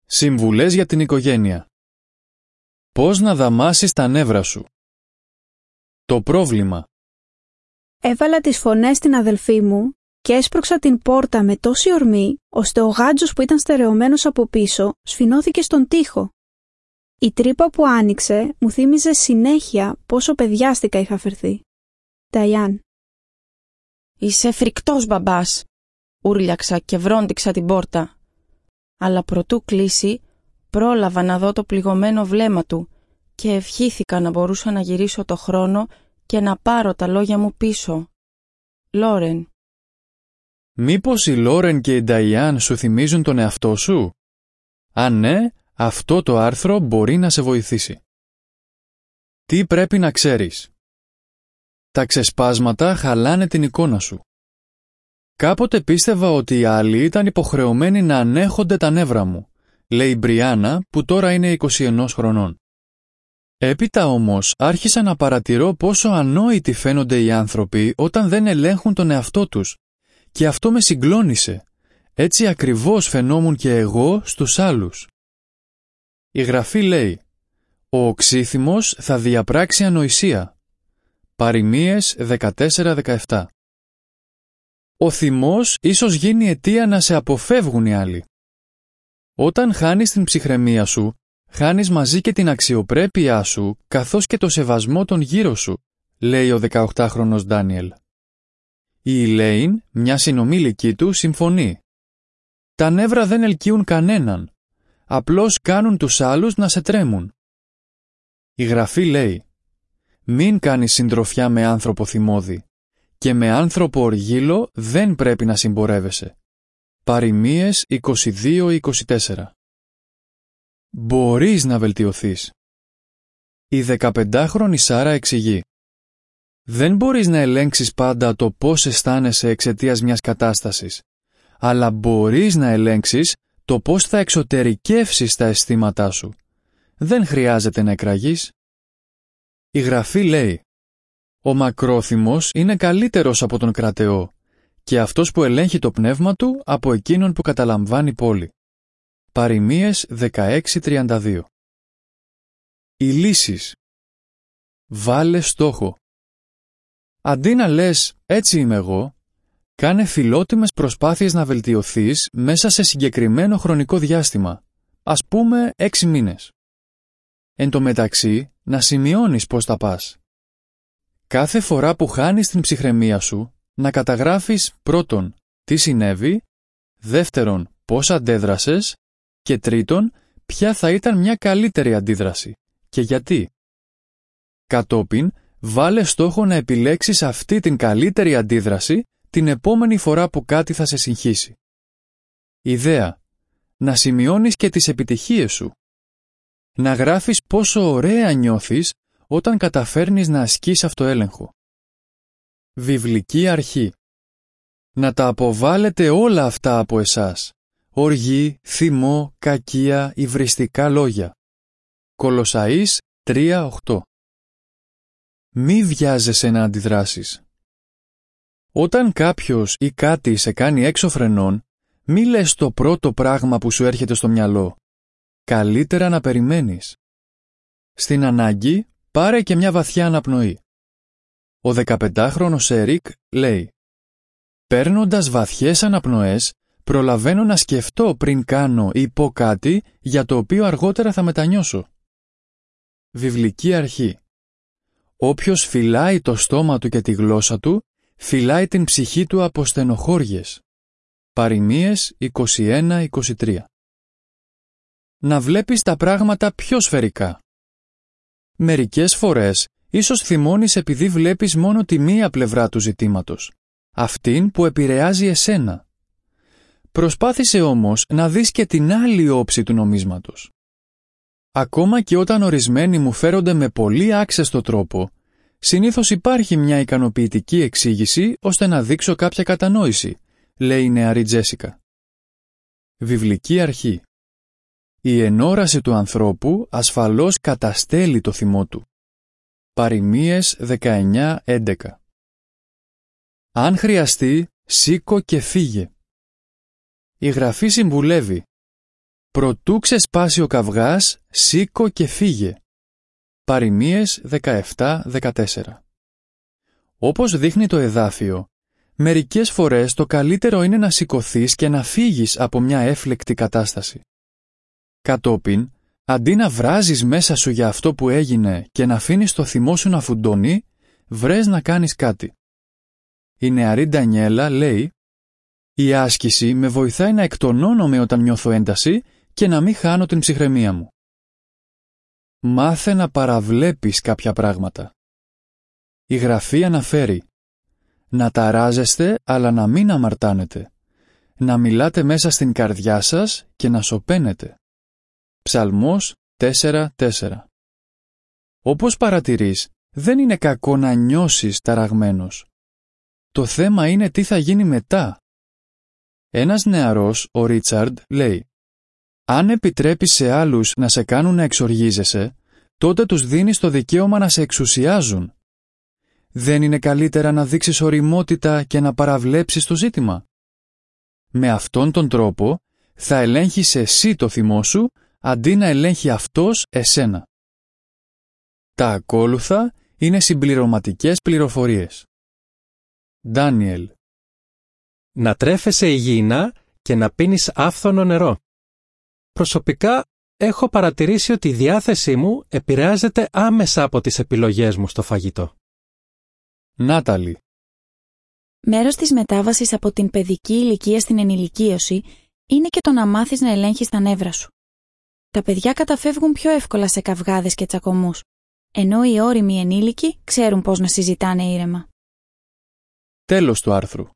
Συμβουλές για την οικογένεια. Πώς να δαμάσεις τα νεύρα σου. Το πρόβλημα. Έβαλα τις φωνές στην αδελφή μου και έσπρωξα την πόρτα με τόση ορμή, ώστε ο γάντζος που ήταν στερεωμένος από πίσω σφινώθηκε στον τοίχο. Η τρύπα που άνοιξε μου θύμιζε συνέχεια πόσο παιδιάστικα είχα φερθεί. Νταϊάν. «Είσαι φρικτός μπαμπάς», ούρλιαξα και βρόντιξα την πόρτα. Αλλά προτού κλείσει, πρόλαβα να δω το πληγωμένο βλέμμα του και ευχήθηκα να μπορούσα να γυρίσω το χρόνο και να πάρω τα λόγια μου πίσω. Λόρεν. Μήπως η Λόρεν και η Νταϊάν σου θυμίζουν τον εαυτό σου? Αν ναι, αυτό το άρθρο μπορεί να σε βοηθήσει. Τι πρέπει να ξέρεις? Τα ξεσπάσματα χαλάνε την εικόνα σου. Κάποτε πίστευα ότι οι άλλοι ήταν υποχρεωμένοι να ανέχονται τα νεύρα μου, λέει η Μπριάννα που τώρα είναι 21 χρονών. Έπειτα όμως άρχισα να παρατηρώ πόσο ανόητοι φαίνονται οι άνθρωποι όταν δεν ελέγχουν τον εαυτό τους και αυτό με συγκλώνησε. Έτσι ακριβώς φαινόμουν και εγώ στους άλλους. Η Γραφή λέει «Ο οξύθυμος θα διαπράξει ανοησία». Παροιμίες 14-17. Ο θυμός ίσως γίνει αιτία να σε αποφεύγουν οι άλλοι. Όταν χάνεις την ψυχραιμία σου, χάνεις μαζί και την αξιοπρέπειά σου καθώς και το σεβασμό των γύρω σου, λέει ο 18χρονος Ντάνιελ. Η Elaine, μια συνομήλικη του, συμφωνεί. Τα νεύρα δεν ελκύουν κανέναν, απλώς κάνουν τους άλλους να σε τρέμουν. Η Γραφή λέει «Μην κάνεις συντροφιά με άνθρωπο θυμώδη και με άνθρωπο οργήλο δεν πρέπει να συμπορεύεσαι». Παροιμίες 22-24. Μπορείς να βελτιωθείς. Η 15χρονη Σάρα εξηγεί «Δεν μπορείς να ελέγξεις πάντα το πώς αισθάνεσαι εξαιτίας μιας κατάστασης, αλλά μπορείς να ελέγξεις το πώς θα εξωτερικεύσεις τα αισθήματά σου. Δεν χρειάζεται να εκραγείς». Η Γραφή λέει «Ο μακρόθυμος είναι καλύτερος από τον κρατεό και αυτός που ελέγχει το πνεύμα του από εκείνον που καταλαμβάνει πόλη». Παροιμίες 16-32. Οι λύσεις. Βάλε στόχο. Αντί να λες «έτσι είμαι εγώ», κάνε φιλότιμες προσπάθειες να βελτιωθείς μέσα σε συγκεκριμένο χρονικό διάστημα, ας πούμε 6 μήνες. Εν τω μεταξύ, να σημειώνεις πώς τα πας. Κάθε φορά που χάνεις την ψυχραιμία σου, να καταγράφεις πρώτον τι συνέβη, δεύτερον πώς αντέδρασες και τρίτον ποια θα ήταν μια καλύτερη αντίδραση και γιατί. Κατόπιν, βάλε στόχο να επιλέξεις αυτή την καλύτερη αντίδραση την επόμενη φορά που κάτι θα σε συγχύσει. Ιδέα. Να σημειώνεις και τις επιτυχίες σου. Να γράφεις πόσο ωραία νιώθεις όταν καταφέρνεις να ασκείς αυτοέλεγχο. Βιβλική αρχή. Να τα αποβάλλετε όλα αυτά από εσάς. Οργή, θυμό, κακία, υβριστικά λόγια. Κολοσσαείς 3:8. Μη βιάζεσαι να αντιδράσεις. Όταν κάποιος ή κάτι σε κάνει έξω φρενών, μη λες το πρώτο πράγμα που σου έρχεται στο μυαλό. Καλύτερα να περιμένεις. Στην ανάγκη, πάρε και μια βαθιά αναπνοή. Ο 15χρονος Έρικ λέει «Παίρνοντας βαθιές αναπνοές, προλαβαίνω να σκεφτώ πριν κάνω ή πω κάτι για το οποίο αργότερα θα μετανιώσω». Βιβλική αρχή. Όποιος φυλάει το στόμα του και τη γλώσσα του, φυλάει την ψυχή του από στενοχώριες. Παροιμίες 21-23. Να βλέπεις τα πράγματα πιο σφαιρικά. Μερικές φορές, ίσως θυμώνεις επειδή βλέπεις μόνο τη μία πλευρά του ζητήματος, αυτήν που επηρεάζει εσένα. Προσπάθησε όμως να δεις και την άλλη όψη του νομίσματος. Ακόμα και όταν ορισμένοι μου φέρονται με πολύ άξεστο τρόπο, συνήθως υπάρχει μια ικανοποιητική εξήγηση ώστε να δείξω κάποια κατανόηση, λέει η νεαρή Τζέσικα. Βιβλική αρχή. Η ενόραση του ανθρώπου ασφαλώς καταστέλει το θυμό του. Παροιμίες 19-11. Αν χρειαστεί, σήκω και φύγε. Η Γραφή συμβουλεύει. Προτού ξεσπάσει ο καυγάς, σήκω και φύγε. Παροιμίες 17-14. Όπως δείχνει το εδάφιο, μερικές φορές το καλύτερο είναι να σηκωθείς και να φύγεις από μια έφλεκτη κατάσταση. Κατόπιν, αντί να βράζεις μέσα σου για αυτό που έγινε και να αφήνεις το θυμό σου να φουντώνει, βρες να κάνεις κάτι. Η νεαρή Ντανιέλα λέει: «Η άσκηση με βοηθάει να εκτονώνομαι όταν νιώθω ένταση και να μην χάνω την ψυχραιμία μου». Μάθε να παραβλέπεις κάποια πράγματα. Η Γραφή αναφέρει: «Να ταράζεστε αλλά να μην αμαρτάνετε. Να μιλάτε μέσα στην καρδιά σας και να σωπαίνετε». Ψαλμός 4:4. Όπως παρατηρείς, δεν είναι κακό να νιώσεις ταραγμένος. Το θέμα είναι τι θα γίνει μετά. Ένας νεαρός, ο Ρίτσαρντ, λέει: «Αν επιτρέπεις σε άλλους να σε κάνουν να εξοργίζεσαι, τότε τους δίνεις το δικαίωμα να σε εξουσιάζουν. Δεν είναι καλύτερα να δείξεις ωριμότητα και να παραβλέψεις το ζήτημα? Με αυτόν τον τρόπο θα ελέγχεις εσύ το θυμό σου, αντί να ελέγχει αυτός εσένα». Τα ακόλουθα είναι συμπληρωματικές πληροφορίες. Ντάνιελ. Να τρέφεσαι υγιεινά και να πίνεις άφθονο νερό. Προσωπικά, έχω παρατηρήσει ότι η διάθεσή μου επηρεάζεται άμεσα από τις επιλογές μου στο φαγητό. Νάταλη. Μέρος της μετάβασης από την παιδική ηλικία στην ενηλικίωση είναι και το να μάθεις να ελέγχεις τα νεύρα σου. Τα παιδιά καταφεύγουν πιο εύκολα σε καυγάδες και τσακωμούς, ενώ οι ώριμοι ενήλικοι ξέρουν πώς να συζητάνε ήρεμα. Τέλος του άρθρου.